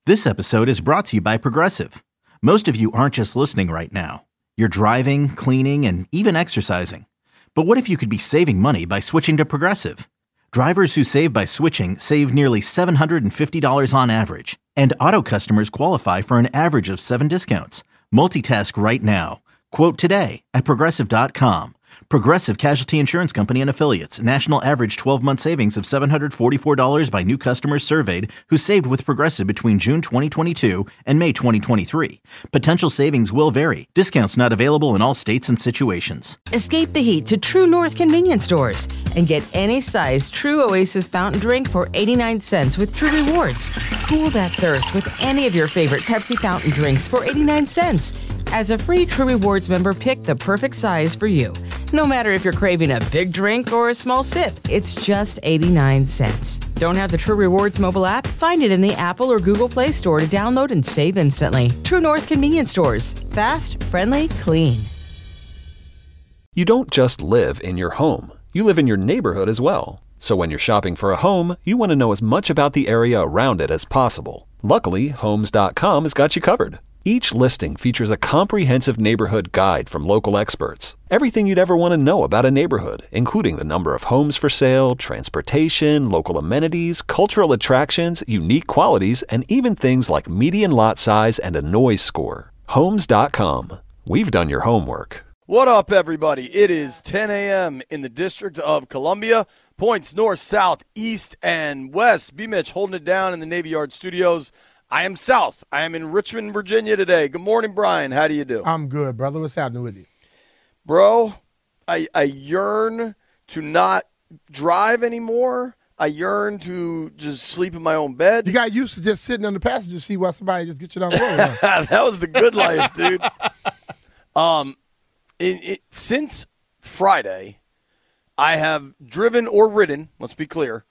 This episode is brought to you by Progressive. Most of you aren't just listening right now. You're driving, cleaning, and even exercising. But what if you could be saving money by switching to Progressive? Drivers who save by switching save nearly $750 on average. And auto customers qualify for an average of 7 discounts. Multitask right now. Quote today at Progressive.com. Progressive Casualty Insurance Company and Affiliates. National average 12-month savings of $744 by new customers surveyed who saved with Progressive between June 2022 and May 2023. Potential savings will vary. Discounts not available in all states and situations. Escape the heat to True North convenience stores and get any size True Oasis fountain drink for 89 cents with True Rewards. Cool that thirst with any of your favorite Pepsi fountain drinks for 89 cents. As a free True Rewards member, pick the perfect size for you. No matter if you're craving a big drink or a small sip, it's just 89 cents. Don't have the True Rewards mobile app? Find it in the Apple or Google Play Store to download and save instantly. True North convenience stores. Fast, friendly, clean. You don't just live in your home. You live in your neighborhood as well. So when you're shopping for a home, you want to know as much about the area around it as possible. Luckily, Homes.com has got you covered. Each listing features a comprehensive neighborhood guide from local experts. Everything you'd ever want to know about a neighborhood, including the number of homes for sale, transportation, local amenities, cultural attractions, unique qualities, and even things like median lot size and a noise score. Homes.com. We've done your homework. What up, everybody? It is 10 a.m. in the District of Columbia. Points north, south, east, and west. B-Mitch holding it down in the Navy Yard Studios. I am south. I am in Richmond, Virginia today. Good morning, Brian. How do you do? I'm good, brother. What's happening with you? Bro, I yearn to not drive anymore. I yearn to just sleep in my own bed. You got used to just sitting on the passenger seat while somebody just gets you down the road. Huh? That was the good life, dude. Since Friday, I have driven or ridden, let's be clear,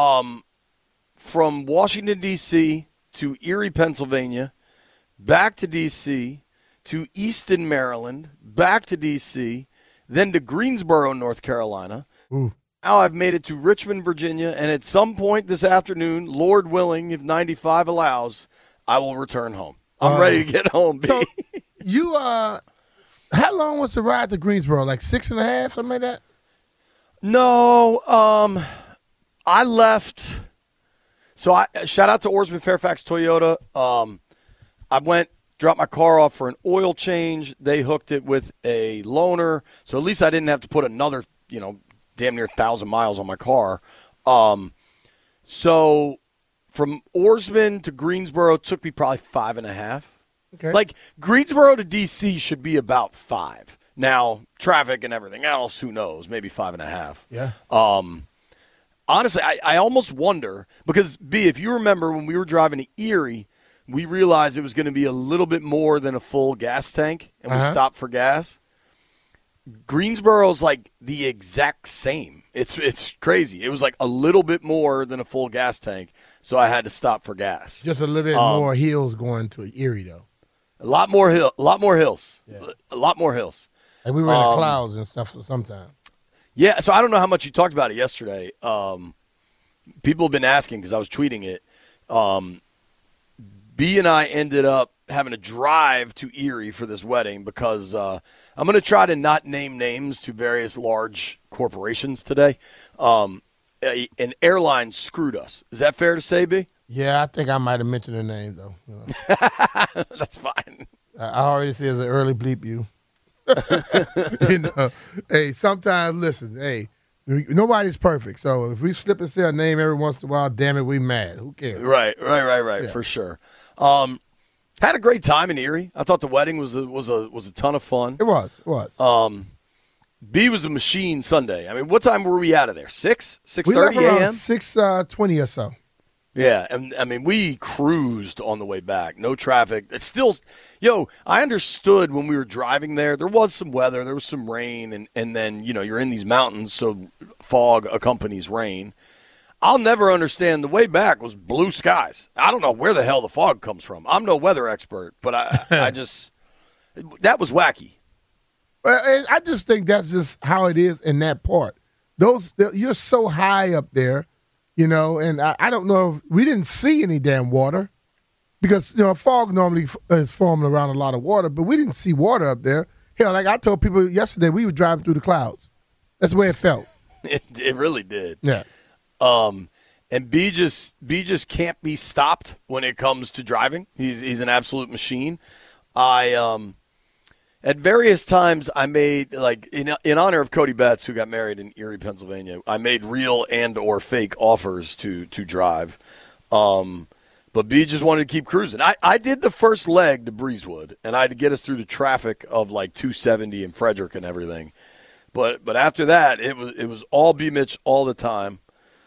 from Washington, D.C., to Erie, Pennsylvania, back to D.C., to Easton, Maryland, back to D.C., then to Greensboro, North Carolina. Ooh. Now I've made it to Richmond, Virginia, and at some point this afternoon, Lord willing, if 95 allows, I will return home. I'm ready to get home, B. So you, how long was the ride to Greensboro? Like 6.5, something like that? No, I left. So shout out to Oarsman Fairfax Toyota. I went, dropped my car off for an oil change. They hooked it with a loaner, so at least I didn't have to put another, damn near 1,000 miles on my car. So from Oarsman to Greensboro took me probably 5.5. Okay. Like Greensboro to D.C. should be about 5. Now traffic and everything else, who knows? Maybe 5.5. Yeah. Honestly, I almost wonder, because, B, if you remember when we were driving to Erie, we realized it was going to be a little bit more than a full gas tank, and we stopped for gas. Greensboro's like the exact same. It's crazy. It was like a little bit more than a full gas tank, so I had to stop for gas. Just a little bit more hills going to Erie, though. A lot more hills. Yeah. A lot more hills. And we were in the clouds and stuff sometimes. Yeah, so I don't know how much you talked about it yesterday. People have been asking because I was tweeting it. B and I ended up having to drive to Erie for this wedding because I'm going to try to not name names to various large corporations today. An airline screwed us. Is that fair to say, B? Yeah, I think I might have mentioned the name, though. That's fine. I already said it's an early bleep you. Hey, sometimes, listen, hey, nobody's perfect. So if we slip and say a name every once in a while, damn it, we mad. Who cares? Right, yeah. For sure. Had a great time in Erie. I thought the wedding was a ton of fun. It was. B was a machine Sunday. I mean, what time were we out of there? 6:30 We left around a.m.? 6:20 or so. Yeah, and I mean, we cruised on the way back. No traffic. It's still, I understood when we were driving there. There was some weather. There was some rain, and then, you're in these mountains, so fog accompanies rain. I'll never understand. The way back was blue skies. I don't know where the hell the fog comes from. I'm no weather expert, but I just that was wacky. I just think that's just how it is in that part. You're so high up there, and I don't know if we didn't see any damn water because fog normally is forming around a lot of water, but we didn't see water up there. Hell, like I told people yesterday, we were driving through the clouds. That's the way it felt. It really did. Yeah. And B just can't be stopped when it comes to driving. He's an absolute machine. At various times I made, like, in honor of Cody Betts, who got married in Erie, Pennsylvania, I made real and or fake offers to drive. But B just wanted to keep cruising. I did the first leg to Breezewood, and I had to get us through the traffic of like 270 in Frederick and everything. But after that, it was all B Mitch all the time.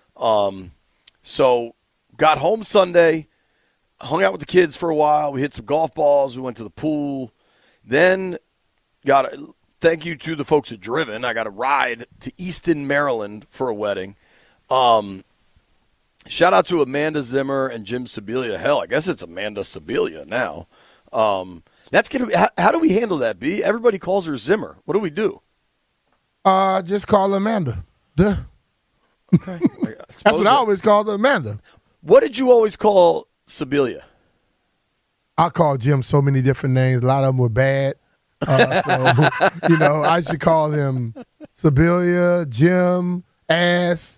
So got home Sunday, hung out with the kids for a while. We hit some golf balls. We went to the pool. Then thank you to the folks at Driven. I got a ride to Easton, Maryland for a wedding. Shout out to Amanda Zimmer and Jim Sibilia. Hell, I guess it's Amanda Sibilia now. How do we handle that, B? Everybody calls her Zimmer. What do we do? Just call her Amanda. Duh. Okay. That's what I always called her, Amanda. What did you always call Sibilia? I called Jim so many different names. A lot of them were bad. So, I should call him Sibilia, Jim, Ass,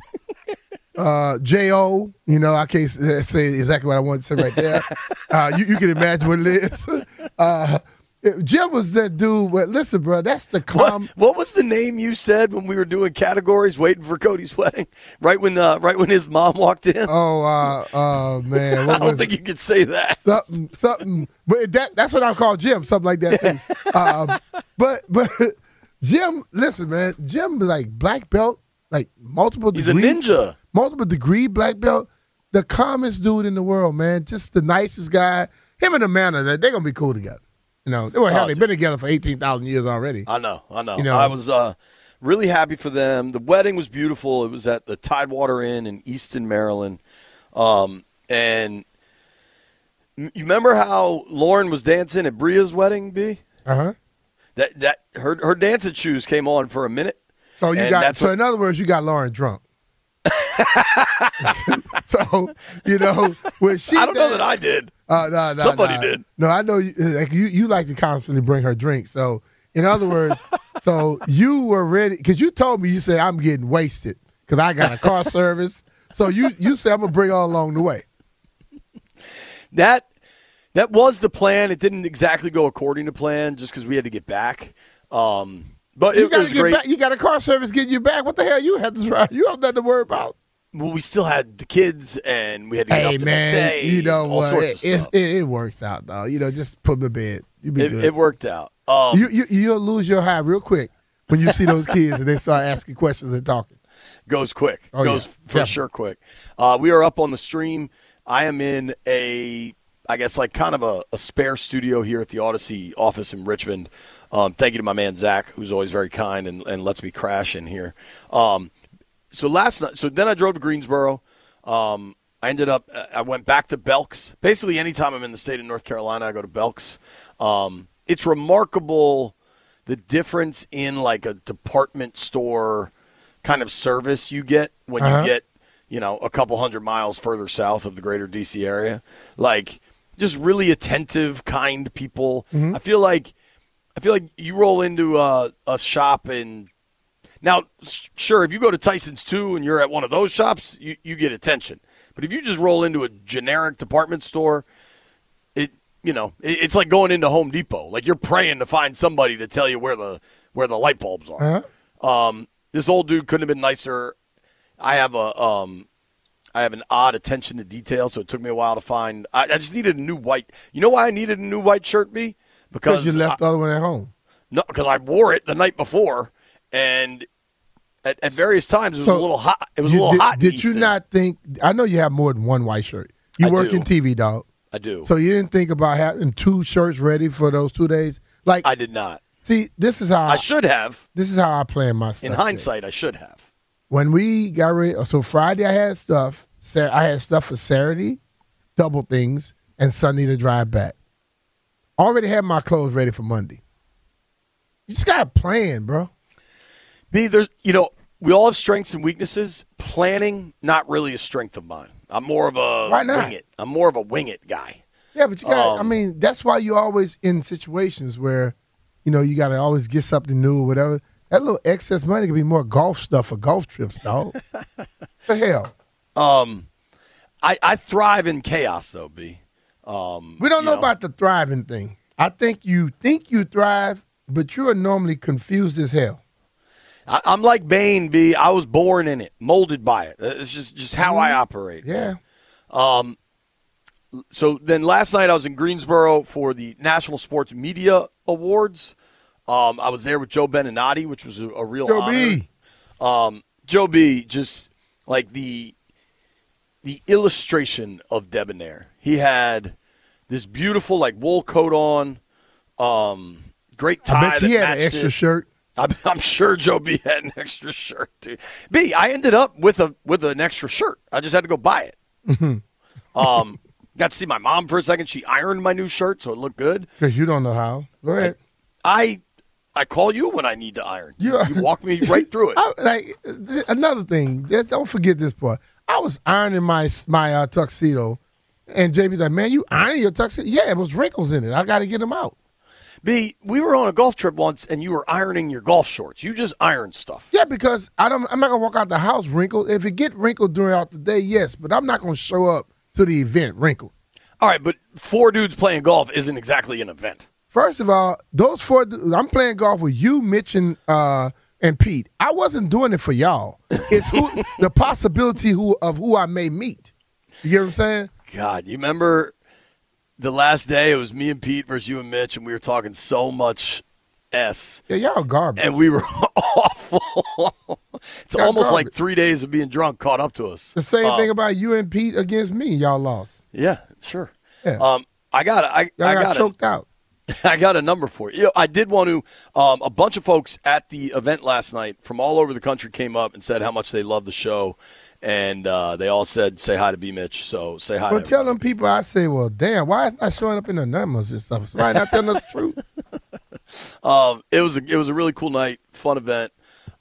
J.O. I can't say exactly what I want to say right there. You can imagine what it is. Jim was that dude, but listen, bro, that's the What was the name you said when we were doing categories waiting for Cody's wedding? Right when his mom walked in? Oh, man. I don't think you could say that. Something. But that's what I call Jim, something like that, too. But Jim, listen, man, Jim was like black belt, like multiple degree. He's a ninja. Multiple degree black belt. The calmest dude in the world, man. Just the nicest guy. Him and Amanda, they're going to be cool together. They've been together for 18,000 years already. I know. I was really happy for them. The wedding was beautiful. It was at the Tidewater Inn in Easton, Maryland. And you remember how Lauren was dancing at Bria's wedding, B? Uh-huh. That her dancing shoes came on for a minute. So in other words, you got Lauren drunk. So, when she I don't know that I did. No, somebody did. No, I know you like to constantly bring her drinks. So, in other words, so you were ready because you told me, you said, I'm getting wasted because I got a car service. So you said, I'm going to bring her along the way. That was the plan. It didn't exactly go according to plan just because we had to get back. But it was great. Back. You got a car service getting you back. What the hell you had to drive? You have nothing to worry about. Well, we still had the kids, and we had to get up the next day. You know all what? sorts of stuff. It works out, though. Just put them to bed. You be good. It worked out. You'll lose your high real quick when you see those kids and they start asking questions and talking. Goes quick. Goes for sure quick. We are up on the stream. I am in I guess like kind of a spare studio here at the Odyssey office in Richmond. Thank you to my man Zach, who's always very kind and lets me crash in here. So last night, then I drove to Greensboro. I went back to Belk's. Basically, anytime I'm in the state of North Carolina, I go to Belk's. It's remarkable the difference in like a department store kind of service you get when you get, a couple 100 miles further south of the greater DC area. Like, just really attentive, kind people. Mm-hmm. I feel like you roll into a shop and now, sure, if you go to Tyson's 2 and you're at one of those shops, you get attention. But if you just roll into a generic department store, it's like going into Home Depot. Like you're praying to find somebody to tell you where the light bulbs are. Uh-huh. This old dude couldn't have been nicer. I have an odd attention to detail, so it took me a while to find. I just needed a new white. You know why I needed a new white shirt, B? Because you left the other one at home. No, because I wore it the night before. And at various times, it was a little hot. It was a little hot. Did you not think? I know you have more than one white shirt. You work in TV, dog. I do. So you didn't think about having 2 shirts ready for those 2 days? Like I did not. See, this is how I should have. This is how I plan my stuff. In hindsight, I should have. When we got ready, so Friday I had stuff. I had stuff for Saturday, double things, and Sunday to drive back. Already had my clothes ready for Monday. You just got to plan, bro. B, we all have strengths and weaknesses. Planning, not really a strength of mine. I'm more of a wing it. I'm more of a wing it guy. Yeah, but you got. That's why you're always in situations where, you got to always get something new or whatever. That little excess money could be more golf stuff for golf trips, dog. The hell. I thrive in chaos, though, B. We don't know about the thriving thing. I think you thrive, but you are normally confused as hell. I'm like Bane, B. I was born in it, molded by it. It's just how I operate. Yeah. So then last night I was in Greensboro for the National Sports Media Awards. I was there with Joe Beninati, which was a real honor. Joe B, just like the illustration of debonair. He had this beautiful wool coat on, great tie. I bet he had an extra shirt. I'm sure Joe B had an extra shirt too. B, I ended up with an extra shirt. I just had to go buy it. Got to see my mom for a second. She ironed my new shirt, so it looked good. Because you don't know how. Go ahead. I call you when I need to iron. You walk me right through it. Another thing, don't forget this part. I was ironing my tuxedo, and JB's like, "Man, you ironing your tuxedo?" Yeah, it was wrinkles in it. I got to get them out. B, we were on a golf trip once, and you were ironing your golf shorts. You just iron stuff. Yeah, because I'm not gonna walk out the house wrinkled. If it get wrinkled throughout the day, yes, but I'm not gonna show up to the event wrinkled. All right, but 4 dudes playing golf isn't exactly an event. First of all, those 4 dudes, I'm playing golf with you, Mitch, and Pete. I wasn't doing it for y'all. It's the possibility of who I may meet. You get what I'm saying? God, you remember the last day? It was me and Pete versus you and Mitch, and we were talking so much S. Yeah, y'all garbage. And we were awful. It's almost like 3 days of being drunk caught up to us. The same thing about you and Pete against me. Y'all lost. Yeah, sure. Yeah. I got choked out. I got a number for you. I did want to. A bunch of folks at the event last night from all over the country came up and said how much they love the show, and they all said, "Say hi to B. Mitch." So say hi. Well, to tell them people. I say, well, damn, why is it not showing up in the numbers and stuff? Somebody not telling us the truth. It was a really cool night, fun event.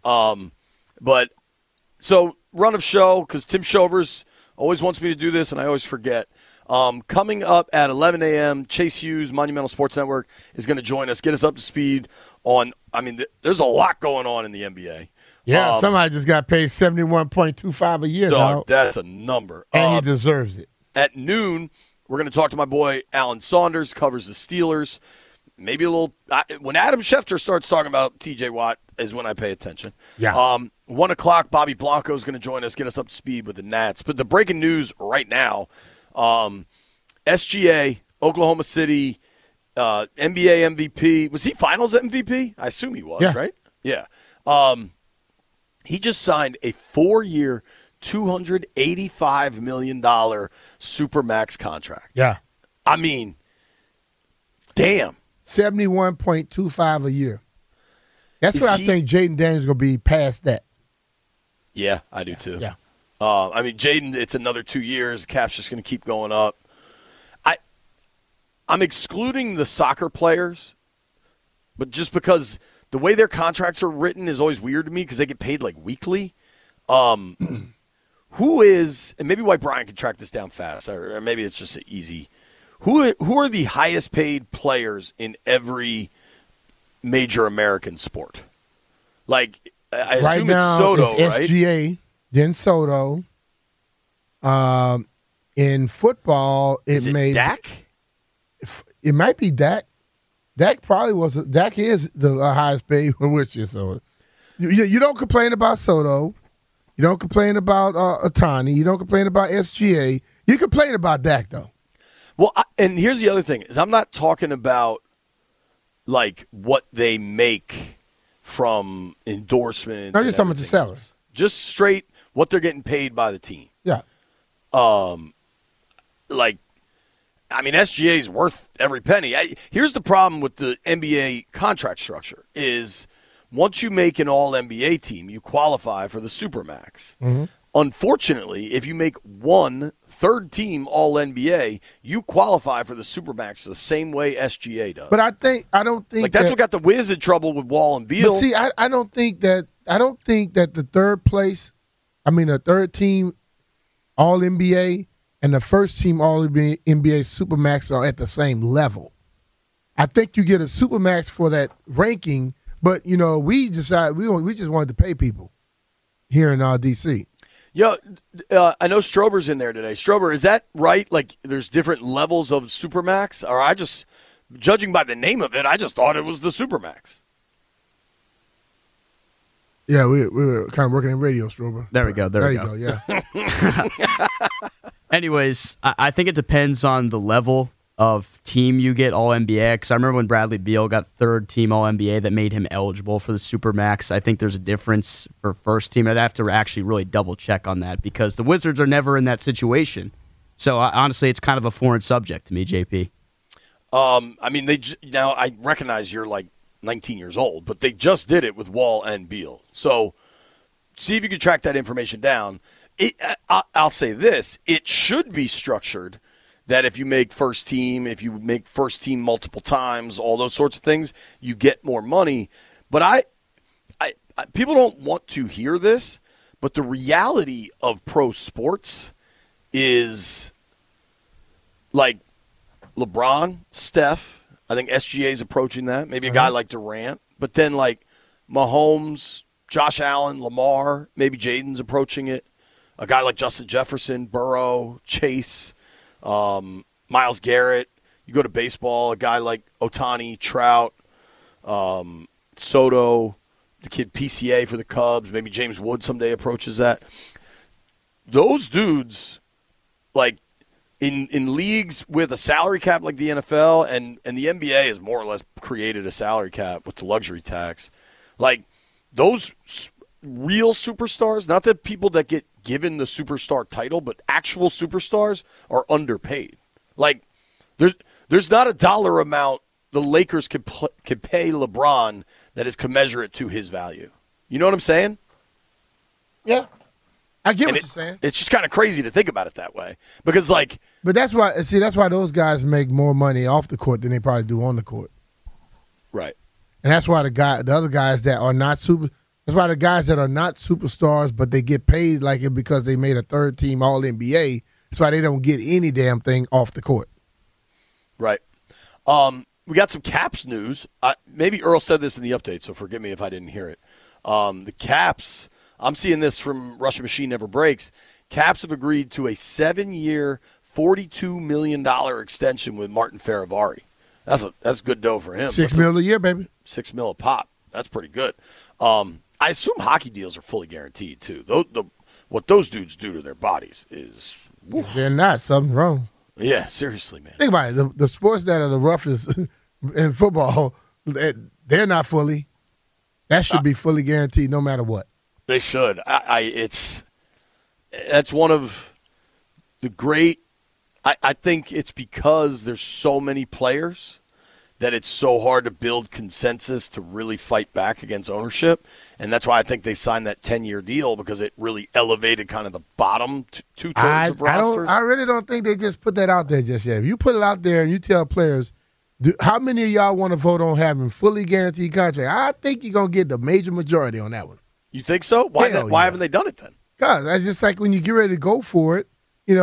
But so run of show because Tim Shovers always wants me to do this, and I always forget. Coming up at 11 a.m., Chase Hughes, Monumental Sports Network, is going to join us, get us up to speed on there's a lot going on in the NBA. Yeah, somebody just got paid $71.25 a year, dog. That's a number. And he deserves it. At noon, we're going to talk to my boy Alan Saunders, covers the Steelers. Maybe a little when Adam Schefter starts talking about TJ Watt is when I pay attention. Yeah. 1 o'clock, Bobby Blanco is going to join us, get us up to speed with the Nats. But the breaking news right now, SGA, Oklahoma City, NBA MVP. Was he finals MVP? I assume he was, right? Yeah. He just signed a 4-year, $285 million Supermax contract. Yeah. I mean, damn. $71.25 a year. That's what I think Jaden Daniels is going to be past that. Yeah, I do too. Yeah. Jaden, it's another 2 years. Cap's just going to keep going up. I'm excluding the soccer players, but just because the way their contracts are written is always weird to me because they get paid weekly. Who is, and maybe White Brian can track this down fast, or maybe it's just easy. Who are the highest paid players in every major American sport? I assume right now, it's Soto, it's SGA, right? Then Soto. In football, Is it Dak? It might be Dak. Dak probably was. Dak is the highest paid, which is so. You don't complain about Soto. You don't complain about Ohtani. You don't complain about SGA. You complain about Dak, though. Well, and here's the other thing: is I'm not talking about what they make from endorsements. I'm just talking about the sellers. Just straight what they're getting paid by the team. Yeah. SGA is worth every penny. Here's the problem with the NBA contract structure is once you make an all-NBA team, you qualify for the Supermax. Mm-hmm. Unfortunately, if you make one third-team all-NBA, you qualify for the Supermax the same way SGA does. But I don't think that's what got the Wiz in trouble with Wall and Beal. But see, I don't think that the third team all-NBA and the first team All-NBA Supermax are at the same level. I think you get a Supermax for that ranking, but, we decided we just wanted to pay people here in D.C. Yo, I know Strober's in there today. Strober, is that right? Like, there's different levels of Supermax? Or judging by the name of it, I just thought it was the Supermax. Yeah, we were kind of working in radio, Strober. There we go. There you go. Yeah. Anyways, I think it depends on the level of team you get All-NBA. Because I remember when Bradley Beal got third team All-NBA, that made him eligible for the Supermax. I think there's a difference for first team. I'd have to actually really double check on that because the Wizards are never in that situation. So honestly, it's kind of a foreign subject to me, JP. I mean, now I recognize you're like 19 years old, but they just did it with Wall and Beal. So see if you can track that information down. I'll say this. It should be structured that if you make first team multiple times, all those sorts of things, you get more money. But I people don't want to hear this, but the reality of pro sports is like LeBron, Steph, I think SGA is approaching that. Maybe a guy like Durant. But then like Mahomes, Josh Allen, Lamar, maybe Jaden's approaching it. A guy like Justin Jefferson, Burrow, Chase, Myles Garrett. You go to baseball, a guy like Ohtani, Trout, Soto, the kid PCA for the Cubs. Maybe James Wood someday approaches that. Those dudes, like, in leagues with a salary cap like the NFL, and the NBA has more or less created a salary cap with the luxury tax. Like, those real superstars, not the people that get given the superstar title, but actual superstars are underpaid. Like, there's not a dollar amount the Lakers could pay LeBron that is commensurate to his value. You know what I'm saying? Yeah. I get what you're saying. It's just kind of crazy to think about it that way. Because, like... But that's why those guys make more money off the court than they probably do on the court. Right. And that's why the other guys that are not that's why the guys that are not superstars, but they get paid like it because they made a third team All-NBA, that's why they don't get any damn thing off the court. Right. We got some Caps news. Maybe Earl said this in the update, so forgive me if I didn't hear it. The Caps... I'm seeing this from Russian Machine Never Breaks. Caps have agreed to a 7-year, $42 million extension with Martin Ferravari. That's good dough for him. $6 million a year, baby. $6 million a pop. That's pretty good. I assume hockey deals are fully guaranteed, too. What those dudes do to their bodies is... If they're not, something's wrong. Yeah, seriously, man. Think about it. The sports that are the roughest in football, they're not fully. That should be fully guaranteed no matter what. They should. That's one of the great. I think it's because there's so many players that it's so hard to build consensus to really fight back against ownership, and that's why I think they signed that 10-year deal because it really elevated kind of the bottom two-thirds of rosters. I really don't think they just put that out there just yet. If you put it out there and you tell players, how many of y'all want to vote on having fully guaranteed contract? I think you're gonna get the major majority on that one. You think so? Why haven't they done it then? Because it's just like when you get ready to go for it,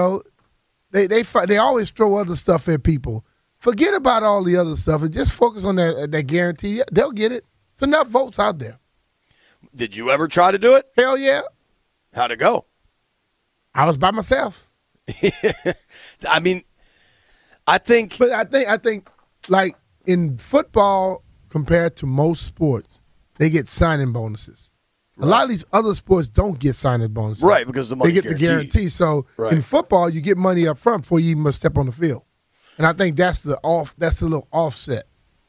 they always throw other stuff at people. Forget about all the other stuff and just focus on that guarantee. They'll get it. It's enough votes out there. Did you ever try to do it? Hell yeah. How'd it go? I was by myself. I mean, I think like in football compared to most sports, they get signing bonuses. Right. A lot of these other sports don't get signing bonuses. Right, because the money's they get the guarantee. So in football, you get money up front before you even must step on the field. And I think that's the little offset.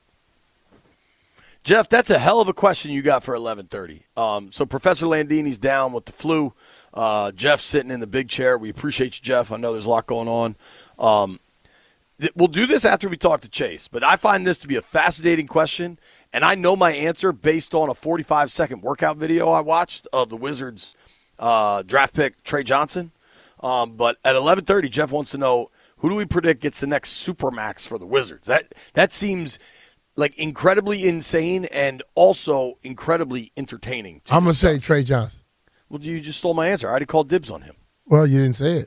Jeff, that's a hell of a question you got for 11:30. So Professor Landini's down with the flu. Jeff's sitting in the big chair. We appreciate you, Jeff. I know there's a lot going on. We'll do this after we talk to Chase, but I find this to be a fascinating question, and I know my answer based on a 45-second workout video I watched of the Wizards draft pick Trey Johnson. But at 11:30, Jeff wants to know, who do we predict gets the next Supermax for the Wizards? That seems like incredibly insane and also incredibly entertaining. I'm going to say Trey Johnson. Well, you just stole my answer. I already called dibs on him. Well, you didn't say it.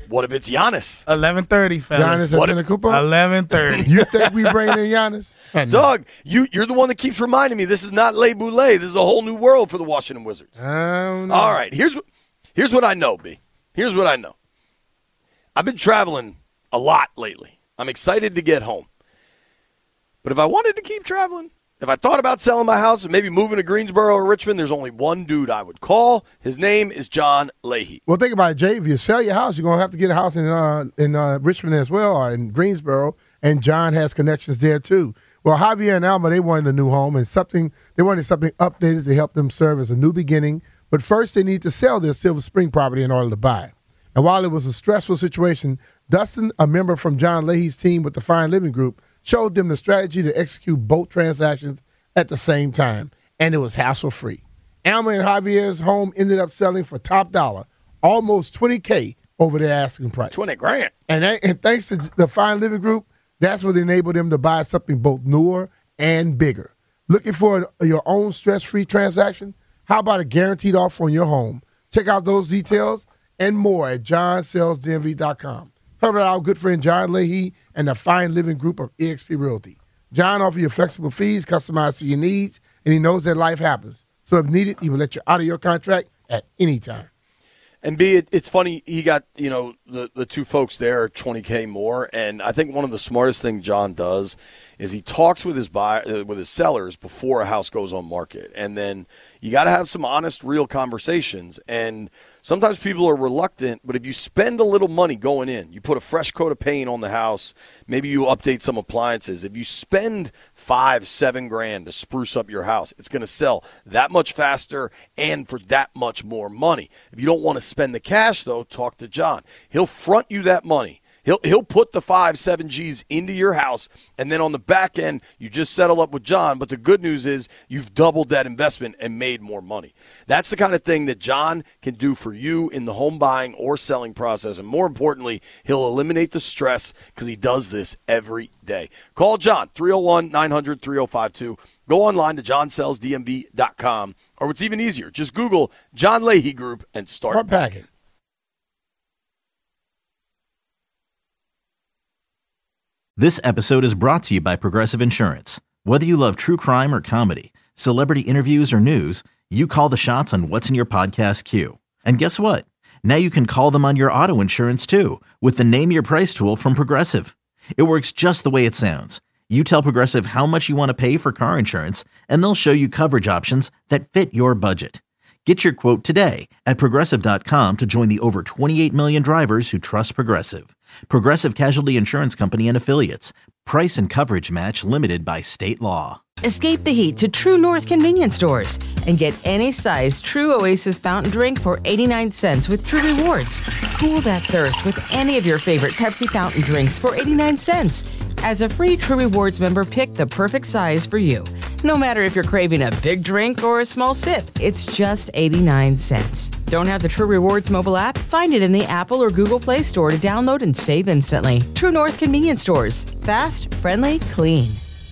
What if it's Giannis? 11:30, fellas. Giannis What Antetokounmpo? 11:30. You think we bring in Giannis? Doug, you're the one that keeps reminding me this is not Le Boulay. This is a whole new world for the Washington Wizards. I don't know. All right, here's what I know, B. Here's what I know. I've been traveling a lot lately. I'm excited to get home. But if I wanted to keep traveling, if I thought about selling my house and maybe moving to Greensboro or Richmond, there's only one dude I would call. His name is John Leahy. Well, think about it, Jay. If you sell your house, you're going to have to get a house in Richmond as well, or in Greensboro, and John has connections there too. Well, Javier and Alma, they wanted a new home, and they wanted something updated to help them serve as a new beginning. But first, they need to sell their Silver Spring property in order to buy it. And while it was a stressful situation, Dustin, a member from John Leahy's team with the Fine Living Group, showed them the strategy to execute both transactions at the same time, and it was hassle-free. Alma and Javier's home ended up selling for top dollar, almost $20K over their asking price. $20,000. And thanks to the Fine Living Group, that's what enabled them to buy something both newer and bigger. Looking for your own stress-free transaction? How about a guaranteed offer on your home? Check out those details and more at johnsellsdmv.com. Help out our good friend John Leahy and the Fine Living Group of eXp Realty. John offers you flexible fees customized to your needs, and he knows that life happens. So if needed, he will let you out of your contract at any time. And B, it's funny, he got, the two folks there, $20K more, and I think one of the smartest things John does is he talks with his sellers before a house goes on market. And then you got to have some honest, real conversations. And sometimes people are reluctant, but if you spend a little money going in, you put a fresh coat of paint on the house, maybe you update some appliances. If you spend $5-7 to spruce up your house, it's going to sell that much faster and for that much more money. If you don't want to spend the cash, though, talk to John. He'll front you that money. He'll put the 5-7 G's into your house, and then on the back end, you just settle up with John. But the good news is you've doubled that investment and made more money. That's the kind of thing that John can do for you in the home buying or selling process. And more importantly, he'll eliminate the stress because he does this every day. Call John, 301-900-3052. Go online to johnsellsdmv.com. Or what's even easier, just Google John Leahy Group and start packing. This episode is brought to you by Progressive Insurance. Whether you love true crime or comedy, celebrity interviews or news, you call the shots on what's in your podcast queue. And guess what? Now you can call them on your auto insurance too with the Name Your Price tool from Progressive. It works just the way it sounds. You tell Progressive how much you want to pay for car insurance, and they'll show you coverage options that fit your budget. Get your quote today at Progressive.com to join the over 28 million drivers who trust Progressive. Progressive Casualty Insurance Company and Affiliates. Price and coverage match limited by state law. Escape the heat to True North convenience stores and get any size True Oasis fountain drink for 89 cents with True Rewards. Cool that thirst with any of your favorite Pepsi fountain drinks for 89 cents. As a free True Rewards member, pick the perfect size for you. No matter if you're craving a big drink or a small sip, it's just 89 cents. Don't have the True Rewards mobile app? Find it in the Apple or Google Play Store to download and save instantly. True North convenience stores. Fast, friendly, clean.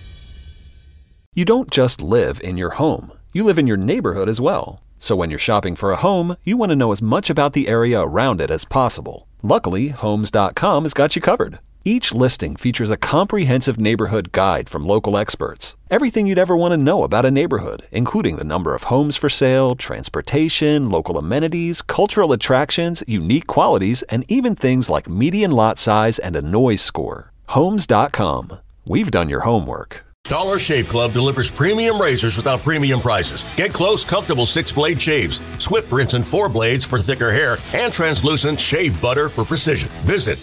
You don't just live in your home. You live in your neighborhood as well. So when you're shopping for a home, you want to know as much about the area around it as possible. Luckily, Homes.com has got you covered. Each listing features a comprehensive neighborhood guide from local experts. Everything you'd ever want to know about a neighborhood, including the number of homes for sale, transportation, local amenities, cultural attractions, unique qualities, and even things like median lot size and a noise score. Homes.com. We've done your homework. Dollar Shave Club delivers premium razors without premium prices. Get close, comfortable 6-blade shaves, swift rinse and 4 blades for thicker hair, and translucent shave butter for precision. Visit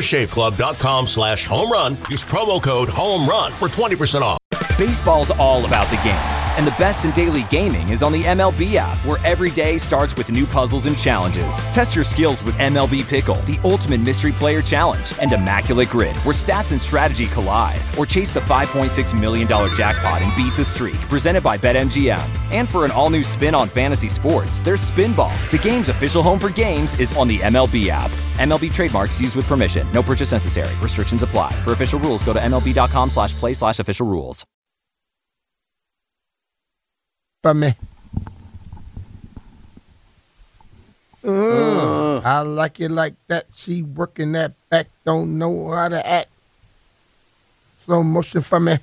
dollarshaveclub.com/homerun. Use promo code HOMERUN for 20% off. Baseball's all about the games, and the best in daily gaming is on the MLB app, where every day starts with new puzzles and challenges. Test your skills with MLB Pickle, the ultimate mystery player challenge, and Immaculate Grid, where stats and strategy collide. Or chase the $5.6 million jackpot and beat the streak, presented by BetMGM. And for an all-new spin on fantasy sports, there's Spinball. The game's official home for games is on the MLB app. MLB trademarks used with permission. No purchase necessary. Restrictions apply. For official rules, go to MLB.com/play/official rules. Me. I like it like that. She working that back, don't know how to act. Slow motion for me.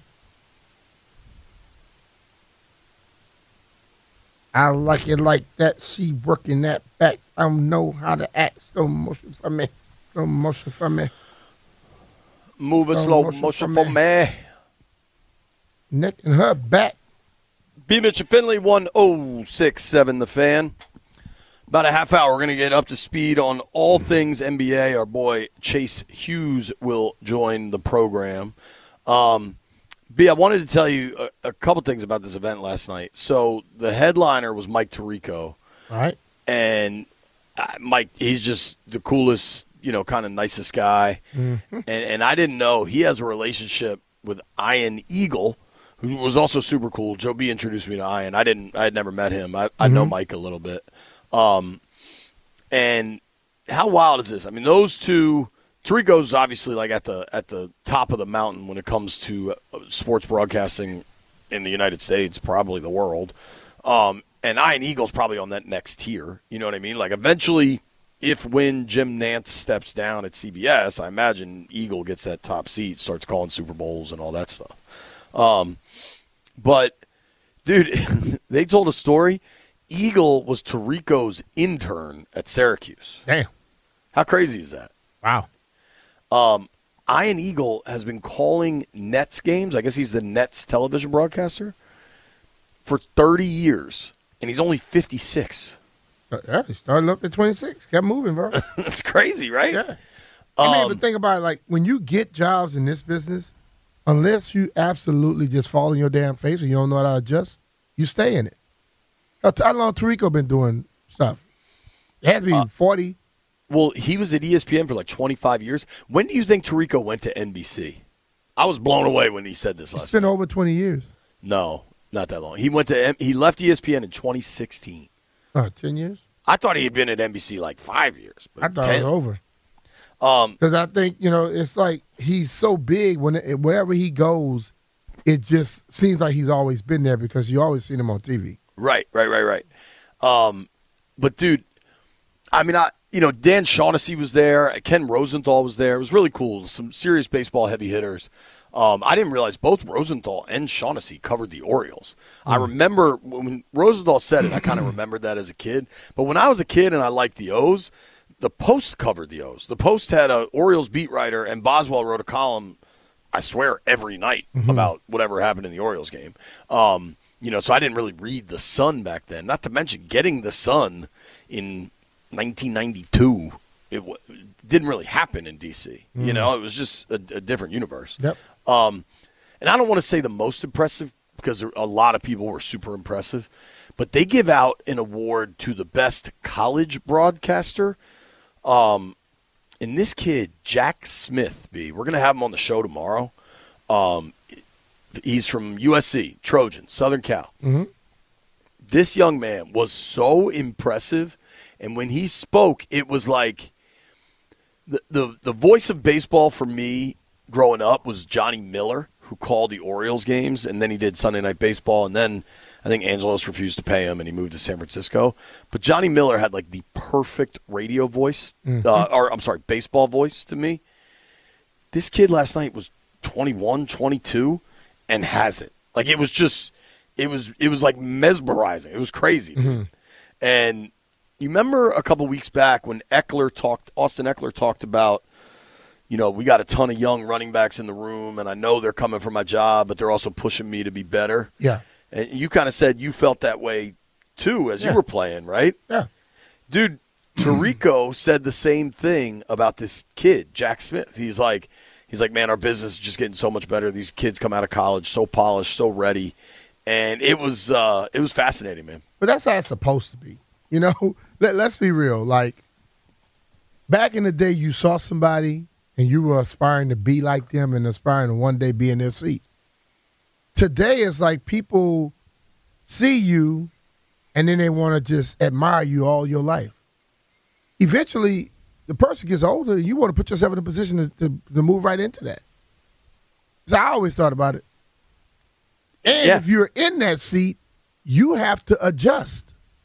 I like it like that. She working that back, don't know how to act. Slow motion for me. Slow motion for me. Moving slow motion for me. Neck and her back. B. Mitchell Finley, 1067 The Fan. About a half hour, we're going to get up to speed on all things NBA. Our boy Chase Hughes will join the program. B, I wanted to tell you a couple things about this event last night. So the headliner was Mike Tirico. All right. And Mike, he's just the coolest, kind of nicest guy. Mm-hmm. And I didn't know he has a relationship with Ian Eagle, who was also super cool. Joe B introduced me to Ian. I had never met him. I know Mike a little bit. And how wild is this? I mean, those two, Tirico's obviously like at the top of the mountain when it comes to sports broadcasting in the United States, probably the world. And Ian Eagle's probably on that next tier. You know what I mean? Like eventually, when Jim Nantz steps down at CBS, I imagine Eagle gets that top seat, starts calling Super Bowls and all that stuff. But, dude, they told a story. Eagle was Tirico's intern at Syracuse. Damn. How crazy is that? Wow. Ian Eagle has been calling Nets games. I guess he's the Nets television broadcaster for 30 years, and he's only 56. Yeah, he started up at 26. Kept moving, bro. That's crazy, right? Yeah. But think about it. Like, when you get jobs in this business, unless you absolutely just fall on your damn face or you don't know how to adjust, you stay in it. How long Tirico been doing stuff? It has to be 40. Well, he was at ESPN for like 25 years. When do you think Tirico went to NBC? I was blown away when he said this last night. It's been over 20 years. No, not that long. He left ESPN in 2016. 10 years? I thought he had been at NBC like 5 years. But I thought it was over. Because I think, it's like he's so big, wherever he goes, it just seems like he's always been there because you always seen him on TV. Right. But, dude, I mean, Dan Shaughnessy was there. Ken Rosenthal was there. It was really cool. Some serious baseball heavy hitters. I didn't realize both Rosenthal and Shaughnessy covered the Orioles. I remember when Rosenthal said it, I kind of remembered that as a kid. But when I was a kid and I liked the O's, the Post covered the O's. The Post had an Orioles beat writer, and Boswell wrote a column, I swear, every night about whatever happened in the Orioles game. So I didn't really read The Sun back then. Not to mention getting The Sun in 1992, it didn't really happen in D.C. It was just a different universe. Yep. And I don't want to say the most impressive because a lot of people were super impressive, but they give out an award to the best college broadcaster. And this kid, Jack Smith, we're going to have him on the show tomorrow. He's from USC, Trojan, Southern Cal. Mm-hmm. This young man was so impressive, and when he spoke, it was like the voice of baseball for me growing up was Johnny Miller, who called the Orioles games, and then he did Sunday Night Baseball, and then I think Angelos refused to pay him, and he moved to San Francisco. But Johnny Miller had like the perfect radio voice, baseball voice to me. This kid last night was 21, 22, and has it. Like it was like mesmerizing. It was crazy. Mm-hmm. And you remember a couple weeks back when Austin Eckler talked about, we got a ton of young running backs in the room, and I know they're coming for my job, but they're also pushing me to be better. Yeah. And you kind of said you felt that way, too, as you were playing, right? Yeah. Dude, Tirico said the same thing about this kid, Jack Smith. He's like, man, our business is just getting so much better. These kids come out of college so polished, so ready. And it was fascinating, man. But that's how it's supposed to be. Let's be real. Like, back in the day, you saw somebody and you were aspiring to be like them and aspiring to one day be in their seat. Today, it's like people see you and then they want to just admire you all your life. Eventually, the person gets older and you want to put yourself in a position to move right into that. So I always thought about it. And if you're in that seat, you have to adjust.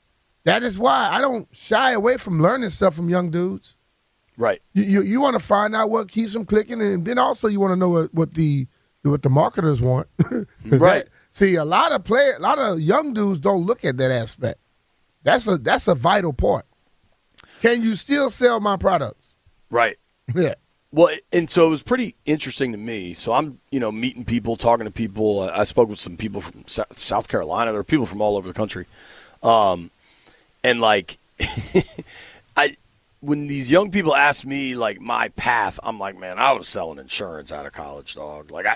That is why I don't shy away from learning stuff from young dudes. Right. You want to find out what keeps them clicking, and then also you want to know what the marketers want. Right. See, a lot of young dudes don't look at that aspect. That's a vital part. Can you still sell my products? Right. Yeah. Well, and so it was pretty interesting to me. So I'm, meeting people, talking to people. I spoke with some people from South Carolina. There were people from all over the country. And like, when these young people ask me like my path, I'm like, man, I was selling insurance out of college, dog. Like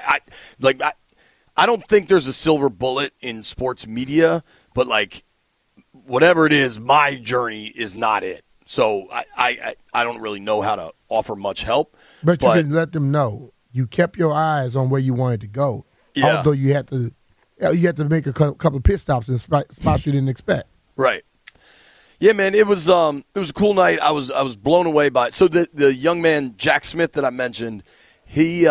I don't think there's a silver bullet in sports media, but like whatever it is, my journey is not it. So I don't really know how to offer much help. But you can let them know you kept your eyes on where you wanted to go. Yeah. Although you had to make a couple of pit stops in spots you didn't expect. Right. Yeah, man. It was a cool night. I was blown away by it. So the young man Jack Smith that I mentioned, he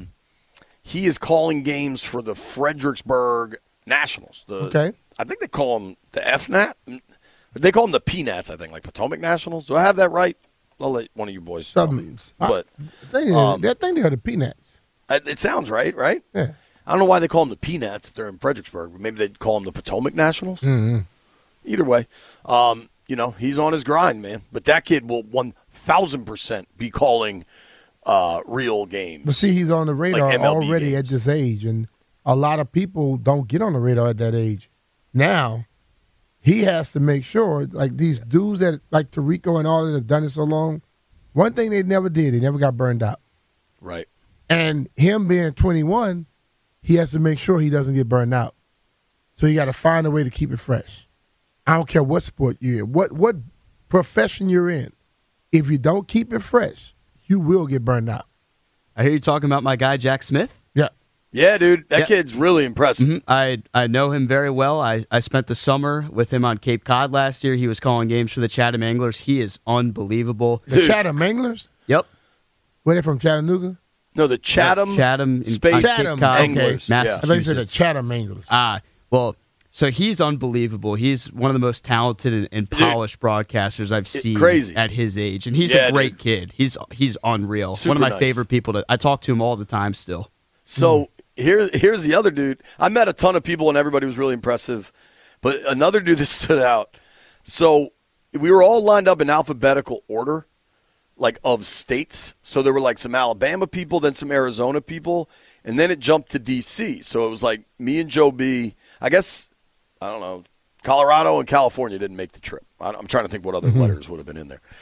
is calling games for the Fredericksburg Nationals. Okay. I think they call them the FNAT. They call them the PNATs, I think, like Potomac Nationals. Do I have that right? I'll let one of you boys tell me. But I think they are the Peanuts. It sounds right? Yeah. I don't know why they call them the Peanuts if they're in Fredericksburg. Maybe they'd call them the Potomac Nationals. Mm-hmm. Either way, he's on his grind, man. But that kid will 1,000% be calling real games. But see, he's on the radar like already games. at this age, and a lot of people don't get on the radar at that age. Now, he has to make sure, like these dudes that like Tirico and all that have done it so long, one thing they never did, they never got burned out. Right. And him being 21, he has to make sure he doesn't get burned out. So you got to find a way to keep it fresh. I don't care what sport you're in, what profession you're in. If you don't keep it fresh, you will get burned out. I hear you talking about my guy, Jack Smith. Yeah. Yeah, dude. That kid's really impressive. Mm-hmm. I know him very well. I spent the summer with him on Cape Cod last year. He was calling games for the Chatham Anglers. He is unbelievable. The Chatham Anglers? Yep. Were they from Chattanooga? No, the Chatham Space Chatham Anglers. Okay. Massachusetts. I thought you said the Chatham Anglers. Well, so he's unbelievable. He's one of the most talented and polished broadcasters I've seen at his age, and he's a great kid. He's unreal. Super one of my nice. favorite people. I talk to him all the time still. So here's the other dude. I met a ton of people, and everybody was really impressive. But another dude that stood out. So we were all lined up in alphabetical order, like of states. So there were like some Alabama people, then some Arizona people, and then it jumped to D.C. So it was like me and Joe B. I guess, I don't know, Colorado and California didn't make the trip. I'm trying to think what other letters would have been in there.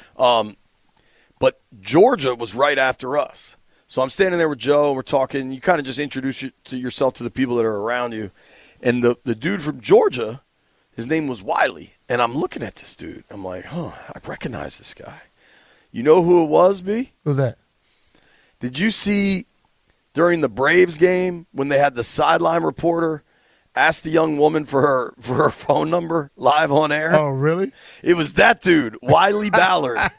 But Georgia was right after us. So I'm standing there with Joe, and we're talking. You kind of just introduce yourself to the people that are around you. And the dude from Georgia, his name was Wiley. And I'm looking at this dude. I'm like, I recognize this guy. You know who it was, B? Who's that? Did you see during the Braves game when they had the sideline reporter ask the young woman for her phone number live on air? Oh, really? It was that dude, Wiley Ballard.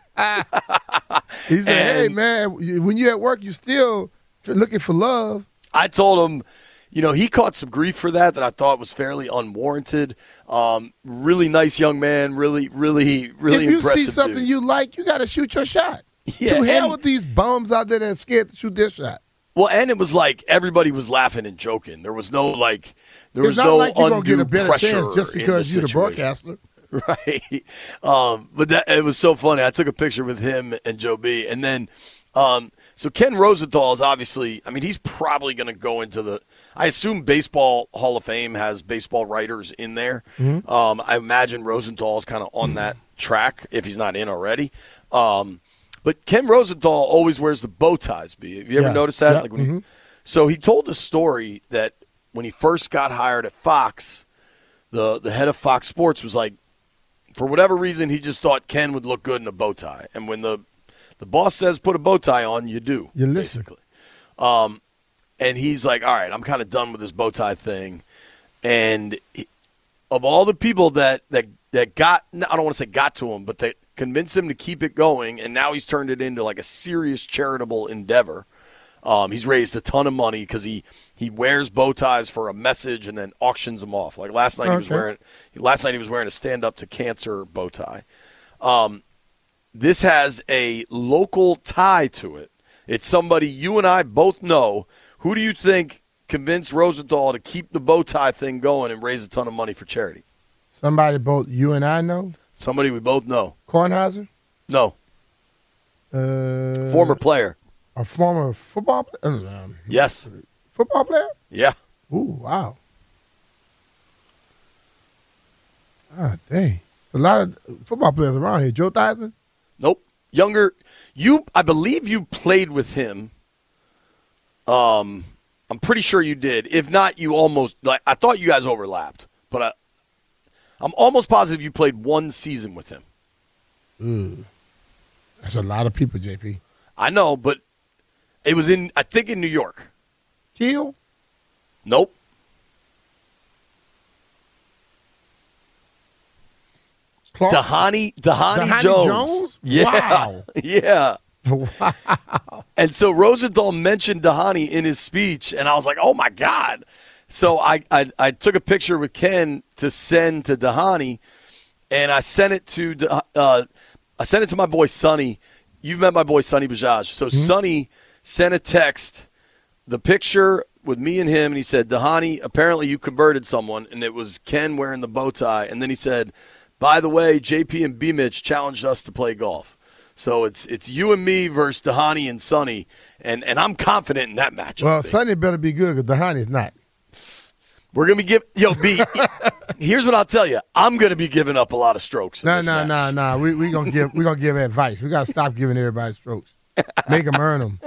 He said, hey, man, when you're at work, you still looking for love. I told him, he caught some grief for that I thought was fairly unwarranted. Really nice young man, really impressive. If you see something you like, you got to shoot your shot. Yeah, to hell with these bums out there that are scared to shoot their shot. Well, and it was like everybody was laughing and joking. There was no it's not like you're gonna get a better chance just because you're the broadcaster. Right. But it was so funny. I took a picture with him and Joe B. And then, so Ken Rosenthal is obviously, he's probably going to go into I assume Baseball Hall of Fame has baseball writers in there. Mm-hmm. I imagine Rosenthal is kind of on that track if he's not in already. But Ken Rosenthal always wears the bow ties. Have you ever noticed that? Yeah. Like when so he told the story that when he first got hired at Fox, the head of Fox Sports was like, for whatever reason, he just thought Ken would look good in a bow tie. And when the boss says put a bow tie on, you do, basically. And he's like, all right, I'm kind of done with this bow tie thing. And of all the people that got, I don't want to say got to him, but that convinced him to keep it going, and now he's turned it into like a serious charitable endeavor. He's raised a ton of money because he wears bow ties for a message and then auctions them off. Like last night, he was wearing a Stand Up to Cancer bow tie. This has a local tie to it. It's somebody you and I both know. Who do you think convinced Rosenthal to keep the bow tie thing going and raise a ton of money for charity? Somebody both you and I know? Somebody we both know. Kornheiser? No. Former player. A former football player? Yes. Football player? Yeah. Ooh, wow. Ah, dang. A lot of football players around here. Joe Theismann? Nope. Younger. I believe you played with him. I'm pretty sure you did. If not, you almost – I thought you guys overlapped. But I'm almost positive you played one season with him. That's a lot of people, JP. I know, but it was in New York. Keel? Nope. Clark? Dhani Jones. Yeah. Wow. Yeah. Wow. And so Rosenthal mentioned Dhani in his speech, and I was like, oh, my God. So I took a picture with Ken to send to Dhani, and I sent it to my boy Sonny. You've met my boy Sonny Bajaj. So Sonny sent a text, the picture with me and him, and he said, Dhani, apparently you converted someone, and it was Ken wearing the bow tie. And then he said, by the way, JP and B. Mitch challenged us to play golf. So it's you and me versus Dhani and Sonny, and I'm confident in that matchup. Well, Sonny better be good because Dhani's not. We're going to B, here's what I'll tell you. I'm going to be giving up a lot of strokes. No. We're going to give advice. We got to stop giving everybody strokes. Make them earn them.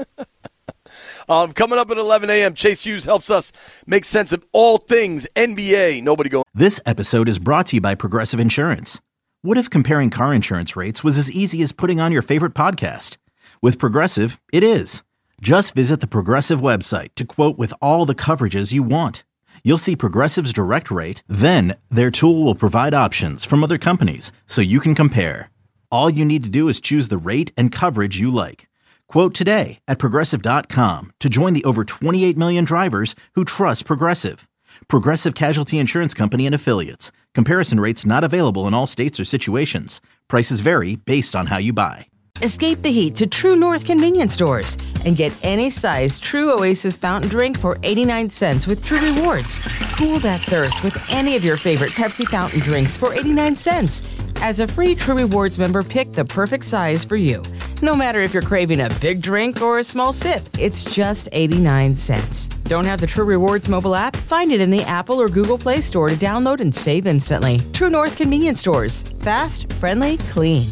Coming up at 11 a.m., Chase Hughes helps us make sense of all things NBA. Nobody go. This episode is brought to you by Progressive Insurance. What if comparing car insurance rates was as easy as putting on your favorite podcast? With Progressive, it is. Just visit the Progressive website to quote with all the coverages you want. You'll see Progressive's direct rate, then their tool will provide options from other companies so you can compare. All you need to do is choose the rate and coverage you like. Quote today at Progressive.com to join the over 28 million drivers who trust Progressive. Progressive Casualty Insurance Company and Affiliates. Comparison rates not available in all states or situations. Prices vary based on how you buy. Escape the heat to True North convenience stores and get any size True Oasis fountain drink for 89 cents with True Rewards. Cool that thirst with any of your favorite Pepsi fountain drinks for 89 cents. As a free True Rewards member, pick the perfect size for you. No matter if you're craving a big drink or a small sip, it's just 89 cents. Don't have the True Rewards mobile app? Find it in the Apple or Google Play Store to download and save instantly. True North convenience stores. Fast, friendly, clean.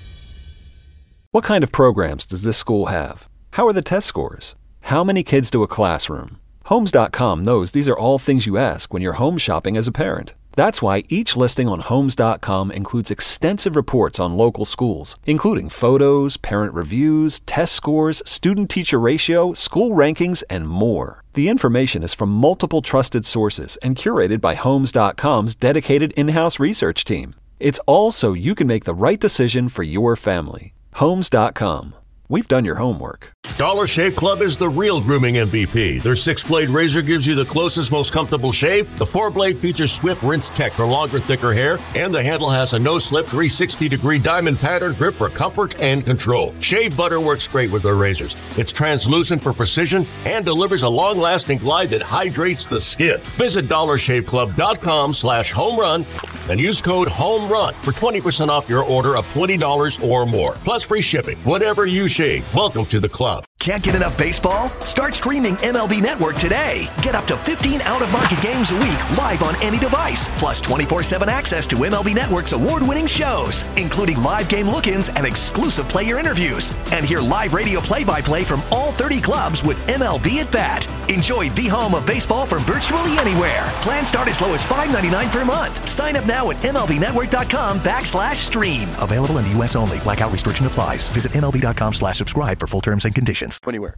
What kind of programs does this school have? How are the test scores? How many kids to a classroom? Homes.com knows these are all things you ask when you're home shopping as a parent. That's why each listing on Homes.com includes extensive reports on local schools, including photos, parent reviews, test scores, student-teacher ratio, school rankings, and more. The information is from multiple trusted sources and curated by Homes.com's dedicated in-house research team. It's all so you can make the right decision for your family. Homes.com. We've done your homework. Dollar Shave Club is the real grooming MVP. Their 6-blade razor gives you the closest, most comfortable shave. The 4-blade features Swift Rinse Tech for longer, thicker hair. And the handle has a no-slip 360-degree diamond pattern grip for comfort and control. Shave butter works great with their razors. It's translucent for precision and delivers a long-lasting glide that hydrates the skin. Visit DollarShaveClub.com/homerun and use code HOMERUN for 20% off your order of $20 or more. Plus free shipping. Whatever you shave. Welcome to the club. Can't get enough baseball? Start streaming MLB Network today. Get up to 15 out-of-market games a week live on any device. Plus 24/7 access to MLB Network's award-winning shows, including live game look-ins and exclusive player interviews. And hear live radio play-by-play from all 30 clubs with MLB at Bat. Enjoy the home of baseball from virtually anywhere. Plans start as low as $5.99 per month. Sign up now at MLBNetwork.com/stream. Available in the U.S. only. Blackout restriction applies. Visit MLB.com/subscribe for full terms and conditions. Anywhere.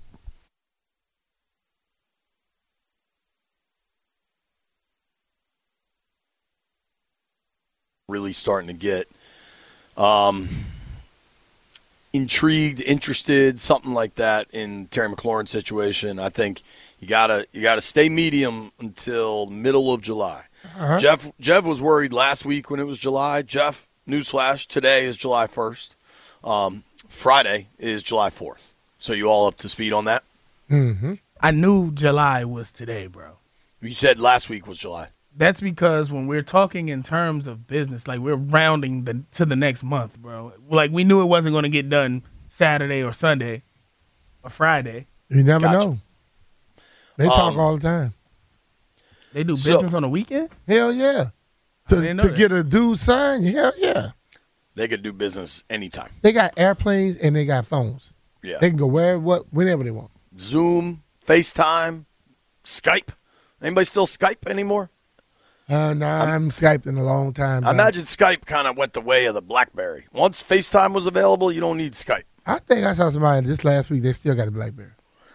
Really starting to get, intrigued, interested, something like that in Terry McLaurin's situation, I think you gotta stay medium until middle of July. Uh-huh. Jeff was worried last week when it was July. Jeff, newsflash, today is July 1st. Friday is July 4th. So you all up to speed on that? Mm-hmm. I knew July was today, bro. You said last week was July. That's because when we're talking in terms of business, like we're rounding to the next month, bro. Like we knew it wasn't going to get done Saturday or Sunday or Friday. You never Gotcha. know. They talk all the time. They do business on the weekend? Hell yeah. To get a dude signed, hell yeah. They could do business anytime. They got airplanes and they got phones. Yeah. They can go whenever they want. Zoom, FaceTime, Skype. Anybody still Skype anymore? Nah, I'm Skyped in a long time. I imagine Skype kind of went the way of the BlackBerry. Once FaceTime was available, you don't need Skype. I think I saw somebody just last week. They still got a BlackBerry.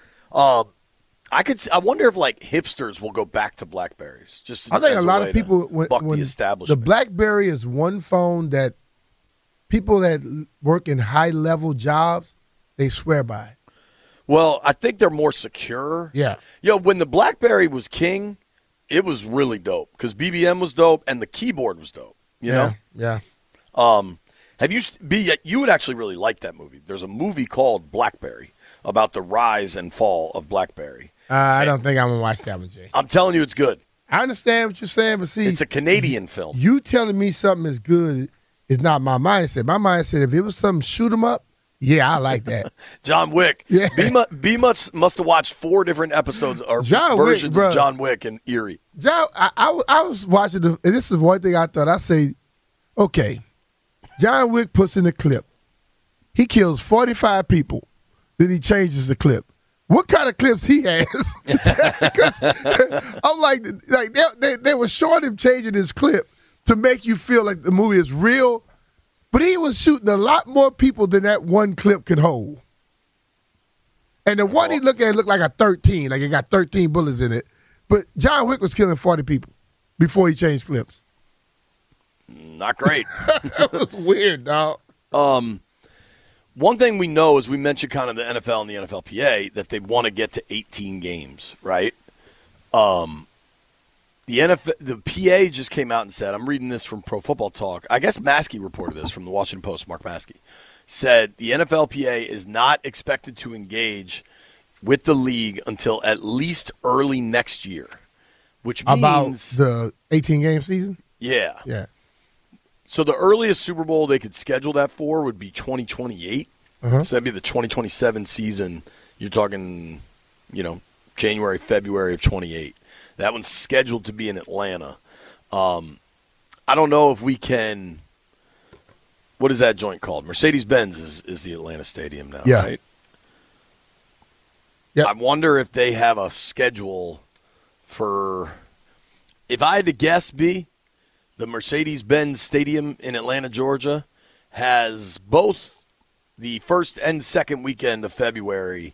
I wonder if like hipsters will go back to Blackberries. Just I think as a lot way of people to buck the the establishment. BlackBerry is one phone that people that work in high level jobs they swear by. Well, I think they're more secure. Yeah. When the BlackBerry was king, it was really dope because BBM was dope and the keyboard was dope. You know? Yeah. Have you would actually really like that movie. There's a movie called BlackBerry about the rise and fall of BlackBerry. I don't think I'm gonna watch that one, Jay. I'm telling you, it's good. I understand what you're saying, but see, It's a Canadian film. you telling me something is good is not my mindset. My mindset, if it was something shoot 'em up, yeah, I like that. John Wick. Yeah. B must have watched 4 different episodes or John Wick, versions bro. of John Wick and Erie. John, I was watching and this is one thing I thought. I say, okay, John Wick puts in a clip. He kills 45 people. Then he changes the clip. What kind of clips he has? 'Cause I'm like they were showing him changing his clip to make you feel like the movie is real, but he was shooting a lot more people than that one clip could hold. And the one he looked like a 13, like it got 13 bullets in it. But John Wick was killing 40 people before he changed clips. Not great. That was weird, dog. One thing we know is we mentioned kind of the NFL and the NFLPA that they want to get to 18 games, right? The PA just came out and said, I'm reading this from Pro Football Talk. I guess Maskey reported this from the Washington Post, Mark Maskey. Said the NFLPA is not expected to engage with the league until at least early next year, which means About the 18-game season? Yeah. Yeah. So the earliest Super Bowl they could schedule that for would be 2028. Uh-huh. So that'd be the 2027 season. You're talking, January, February of 28. That one's scheduled to be in Atlanta. I don't know if we can. What is that joint called? Mercedes-Benz is the Atlanta Stadium now, Yeah. right? Yep. I wonder if they have a schedule for. If I had to guess, B, the Mercedes-Benz Stadium in Atlanta, Georgia, has both the first and second weekend of February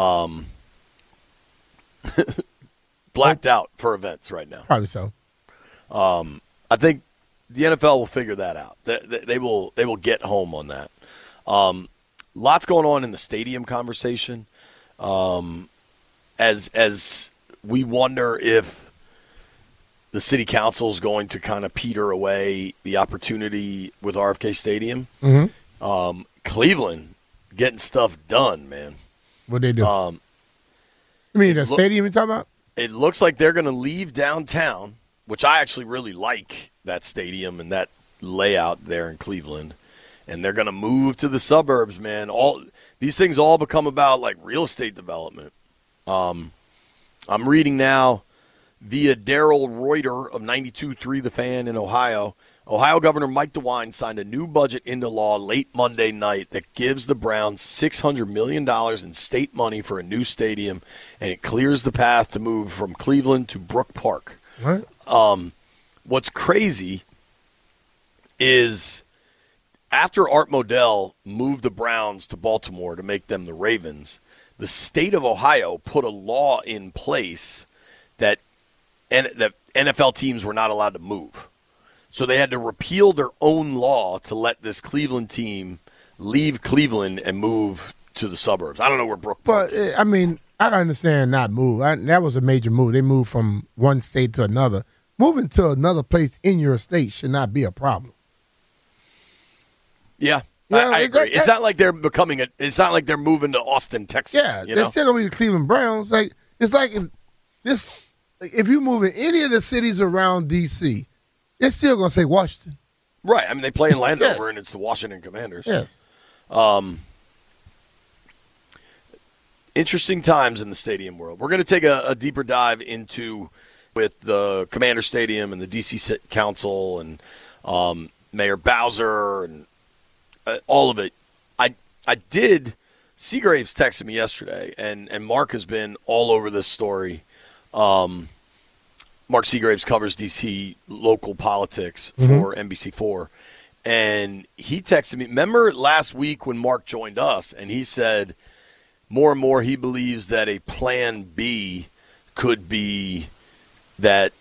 blacked out for events right now. Probably so. I think the NFL will figure that out. They will get home on that. Lots going on in the stadium conversation. As we wonder if the city council is going to kind of peter away the opportunity with RFK Stadium. Mm-hmm. Cleveland getting stuff done, man. What'd they do? You mean the stadium you're talking about? It looks like they're going to leave downtown, which I actually really like that stadium and that layout there in Cleveland. And they're going to move to the suburbs, man. All these things all become about like real estate development. I'm reading now via Daryl Reuter of 92.3 The Fan in Ohio. Ohio Governor Mike DeWine signed a new budget into law late Monday night that gives the Browns $600 million in state money for a new stadium, and it clears the path to move from Cleveland to Brook Park. Right. What's crazy is after Art Modell moved the Browns to Baltimore to make them the Ravens, the state of Ohio put a law in place that NFL teams were not allowed to move. So they had to repeal their own law to let this Cleveland team leave Cleveland and move to the suburbs. I don't know where Brook Park is. But, I mean, I understand not move. That was a major move. They moved from one state to another. Moving to another place in your state should not be a problem. Yeah, Yeah, I agree. It's not like they're becoming it's not like they're moving to Austin, Texas. Yeah, you they're know? still gonna be the Cleveland Browns. It's like if you move in any of the cities around DC, it's still gonna say Washington. Right. I mean, they play in Landover, Yes. and it's the Washington Commanders. Yes. Interesting times in the stadium world. We're going to take a deeper dive into with the Commander Stadium and the DC Council and Mayor Bowser and all of it. I did. Seagraves texted me yesterday, and Mark has been all over this story. Mark Seagraves covers DC local politics for NBC4. And he texted me. Remember last week when Mark joined us, and he said more and more he believes that a plan B could be that,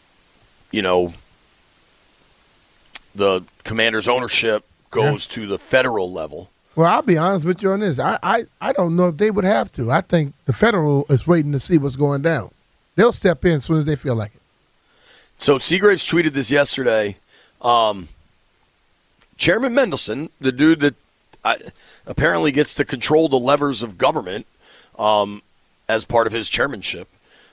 the Commander's ownership goes to the federal level. Well, I'll be honest with you on this. I don't know if they would have to. I think the federal is waiting to see what's going down. They'll step in as soon as they feel like it. So Seagraves tweeted this yesterday. Chairman Mendelson, the dude that apparently gets to control the levers of government as part of his chairmanship,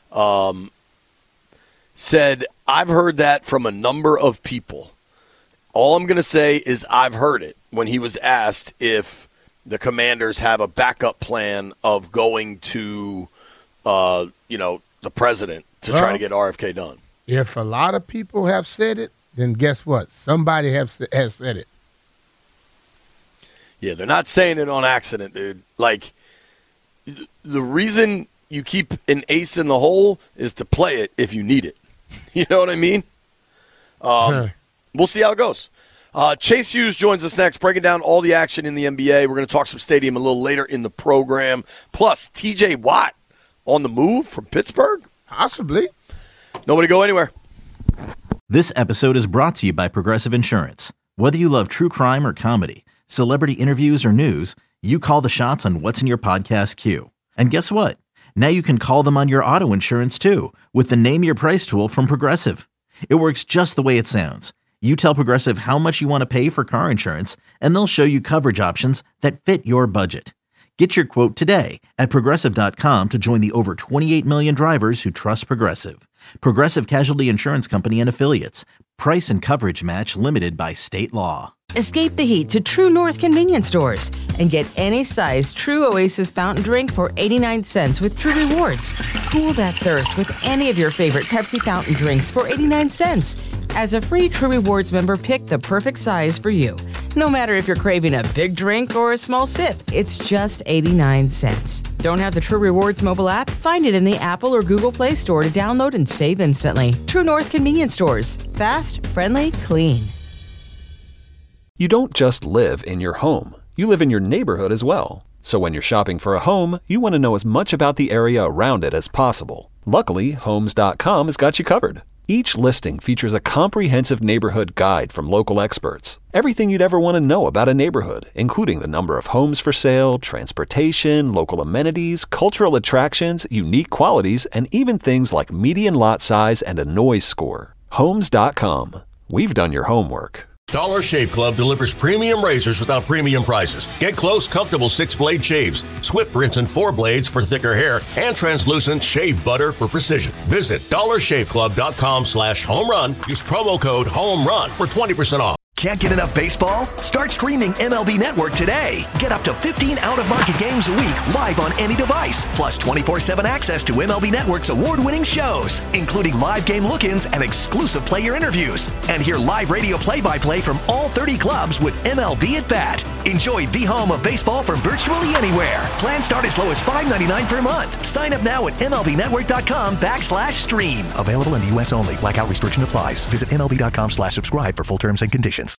said, I've heard that from a number of people. All I'm going to say is I've heard it when he was asked if the Commanders have a backup plan of going to, the president to try to get RFK done. If a lot of people have said it, then guess what? Somebody has said it. Yeah, they're not saying it on accident, dude. Like, the reason you keep an ace in the hole is to play it if you need it. You know what I mean? We'll see how it goes. Chase Hughes joins us next, breaking down all the action in the NBA. We're going to talk some stadium a little later in the program. Plus, TJ Watt on the move from Pittsburgh? Possibly. Nobody go anywhere. This episode is brought to you by Progressive Insurance. Whether you love true crime or comedy, celebrity interviews or news, you call the shots on what's in your podcast queue. And guess what? Now you can call them on your auto insurance too with the Name Your Price tool from Progressive. It works just the way it sounds. You tell Progressive how much you want to pay for car insurance, and they'll show you coverage options that fit your budget. Get your quote today at Progressive.com to join the over 28 million drivers who trust Progressive. Progressive Casualty Insurance Company and Affiliates. Price and coverage match limited by state law. Escape the heat to True North convenience stores and get any size True Oasis fountain drink for 89 cents with True Rewards. Cool that thirst with any of your favorite Pepsi fountain drinks for 89 cents. As a free True Rewards member, pick the perfect size for you. No matter if you're craving a big drink or a small sip, it's just 89 cents. Don't have the True Rewards mobile app? Find it in the Apple or Google Play Store to download and save instantly. True North convenience stores. Fast, friendly, clean. You don't just live in your home. You live in your neighborhood as well. So when you're shopping for a home, you want to know as much about the area around it as possible. Luckily, Homes.com has got you covered. Each listing features a comprehensive neighborhood guide from local experts. Everything you'd ever want to know about a neighborhood, including the number of homes for sale, transportation, local amenities, cultural attractions, unique qualities, and even things like median lot size and a noise score. Homes.com. We've done your homework. Dollar Shave Club delivers premium razors without premium prices. Get close, comfortable 6-blade shaves, swift rinse and 4 blades for thicker hair, and translucent shave butter for precision. Visit dollarshaveclub.com/homerun. Use promo code HOMERUN for 20% off. Can't get enough baseball? Start streaming MLB Network today. Get up to 15 out-of-market games a week live on any device. Plus 24/7 access to MLB Network's award-winning shows, including live game look-ins and exclusive player interviews. And hear live radio play-by-play from all 30 clubs with MLB at Bat. Enjoy the home of baseball from virtually anywhere. Plans start as low as $5.99 per month. Sign up now at MLBnetwork.com/stream. Available in the U.S. only. Blackout restriction applies. Visit MLB.com/subscribe for full terms and conditions.